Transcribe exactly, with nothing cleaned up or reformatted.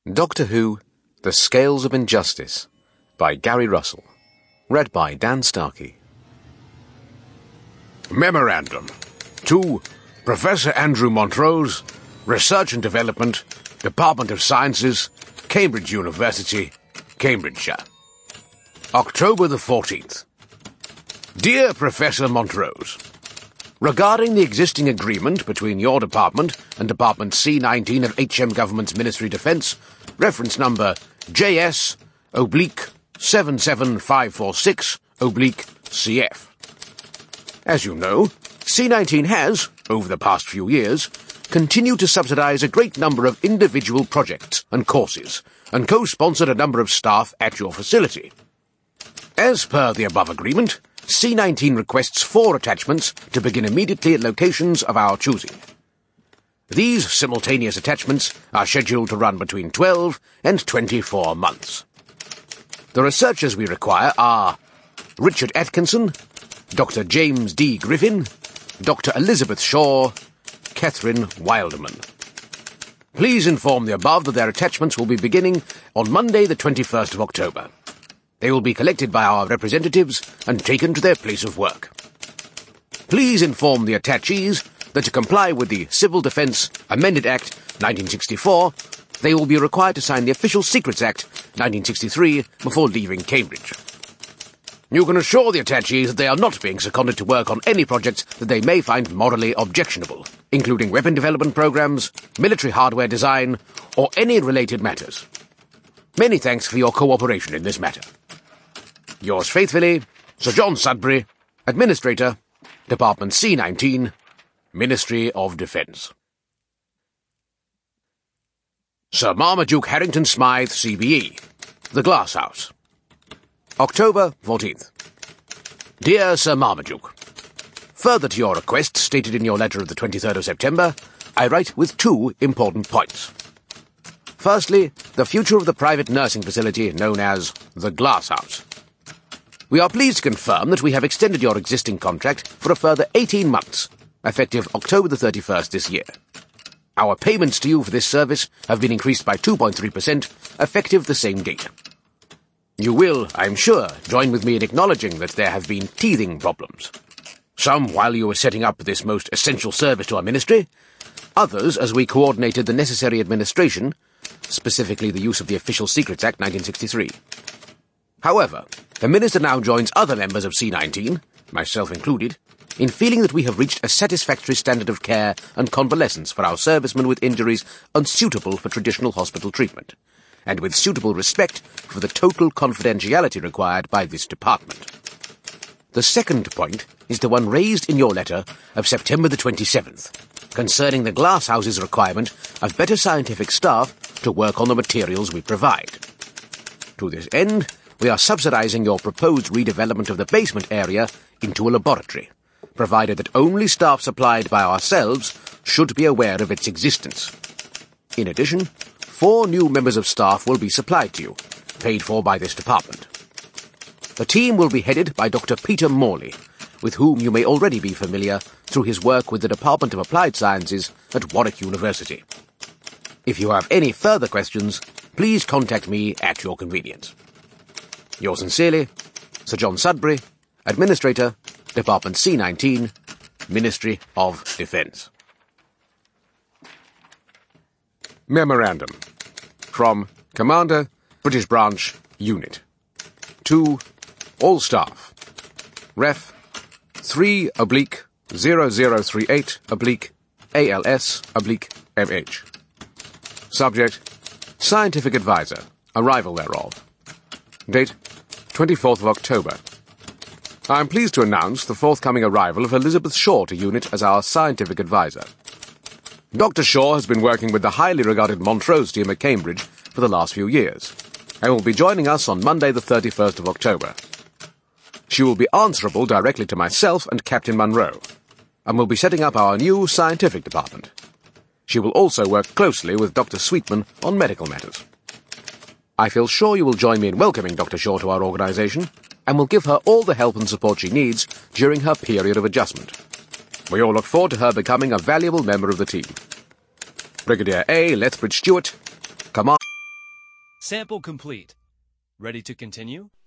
Doctor Who, The Scales of Injustice, by Gary Russell. Read by Dan Starkey. Memorandum. To Professor Andrew Montrose, Research and Development, Department of Sciences, Cambridge University, Cambridgeshire. October the fourteenth. Dear Professor Montrose, regarding the existing agreement between your department and Department C nineteen of H M Government's Ministry Defence, reference number J S oblique seven seven five four six oblique C F. As you know, C nineteen has, over the past few years, continued to subsidise a great number of individual projects and courses, and co-sponsored a number of staff at your facility. As per the above agreement, C nineteen requests four attachments to begin immediately at locations of our choosing. These simultaneous attachments are scheduled to run between twelve and twenty-four months. The researchers we require are Richard Atkinson, Doctor James D. Griffin, Doctor Elizabeth Shaw, Catherine Wildman. Please inform the above that their attachments will be beginning on Monday the twenty-first of October. They will be collected by our representatives and taken to their place of work. Please inform the attachees that to comply with the Civil Defence Amended Act nineteen sixty-four, they will be required to sign the Official Secrets Act nineteen sixty-three before leaving Cambridge. You can assure the attachees that they are not being seconded to work on any projects that they may find morally objectionable, including weapon development programs, military hardware design, or any related matters. Many thanks for your cooperation in this matter. Yours faithfully, Sir John Sudbury, Administrator, Department C nineteen, Ministry of Defence. Sir Marmaduke Harrington Smythe, C B E, The Glass House. October fourteenth. Dear Sir Marmaduke, further to your request stated in your letter of the twenty-third of September, I write with two important points. Firstly, the future of the private nursing facility known as The Glass House. We are pleased to confirm that we have extended your existing contract for a further eighteen months, effective October the thirty-first this year. Our payments to you for this service have been increased by two point three percent, effective the same date. You will, I am sure, join with me in acknowledging that there have been teething problems. Some while you were setting up this most essential service to our ministry, others as we coordinated the necessary administration, specifically the use of the Official Secrets Act nineteen sixty-three. However, the Minister now joins other members of C nineteen, myself included, in feeling that we have reached a satisfactory standard of care and convalescence for our servicemen with injuries unsuitable for traditional hospital treatment, and with suitable respect for the total confidentiality required by this department. The second point is the one raised in your letter of September the twenty-seventh, concerning the Glass House's requirement of better scientific staff to work on the materials we provide. To this end, we are subsidising your proposed redevelopment of the basement area into a laboratory, provided that only staff supplied by ourselves should be aware of its existence. In addition, four new members of staff will be supplied to you, paid for by this department. The team will be headed by Doctor Peter Morley, with whom you may already be familiar through his work with the Department of Applied Sciences at Warwick University. If you have any further questions, please contact me at your convenience. Yours sincerely, Sir John Sudbury, Administrator, Department C nineteen, Ministry of Defence. Memorandum. From Commander, British Branch, Unit. To all staff. Ref three oblique zero zero three eight oblique A L S oblique M H. Subject, Scientific Advisor, arrival thereof. Date, twenty-fourth of October. I am pleased to announce the forthcoming arrival of Elizabeth Shaw to Unit as our Scientific Advisor. Doctor Shaw has been working with the highly regarded Montrose team at Cambridge for the last few years, and will be joining us on Monday the thirty-first of October. She will be answerable directly to myself and Captain Munro, and will be setting up our new scientific department. She will also work closely with Doctor Sweetman on medical matters. I feel sure you will join me in welcoming Doctor Shaw to our organisation, and will give her all the help and support she needs during her period of adjustment. We all look forward to her becoming a valuable member of the team. Brigadier A. Lethbridge Stewart, Command... Sample complete. Ready to continue?